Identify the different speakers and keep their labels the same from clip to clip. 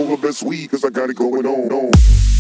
Speaker 1: the best weed, cause I got it going on. On.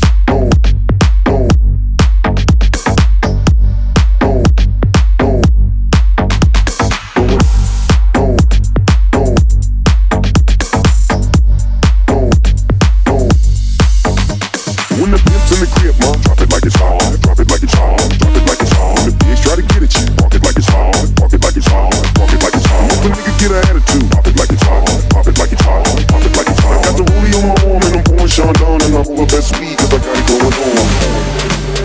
Speaker 1: When the pimp's in the crib, ma, drop it like it's hard, drop it like it's hard, drop it like it's hard. When the pigs try to get at you, park it like it's hard, park it like it's hard, park it like it's hard. If a nigga get an attitude, pop it like it's hard, pop it like it's hard, pop it like it's hard. I got the rollie on my arm and I'm pouring Sean Don and I roll the best weed cause I got it going on.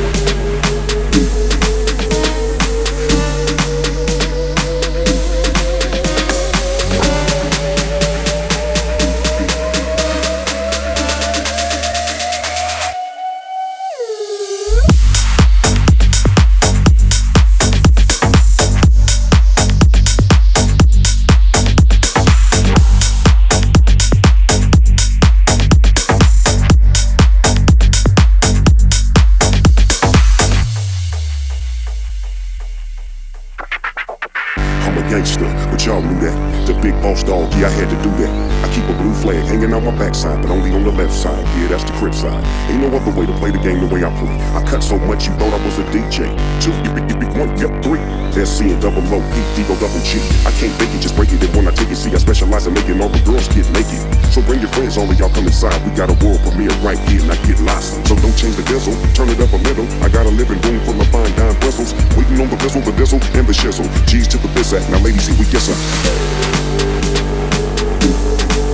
Speaker 1: I'm a gangster, but y'all knew that. The big boss dog, yeah, I had to do that. I keep a blue flag hanging out my backside, but only on the left side. Yeah, that's the crib side. Ain't no other way to play the game the way I play. I cut so much you thought I was a DJ. 2, you 1, yep, 3. That's C and double O, P, D, O, double G. I can't fake it, just break it. And when I take it, see, I specialize in making all the girls get naked. So bring your friends, all of y'all come inside. We got a world premiere right here, and I get lost. So don't change the diesel, turn it up a little. I got a living room full of fine dime bristles. Waiting on the bizzle, and the shizzle. G's to the biz act, now ladies, here we kiss her.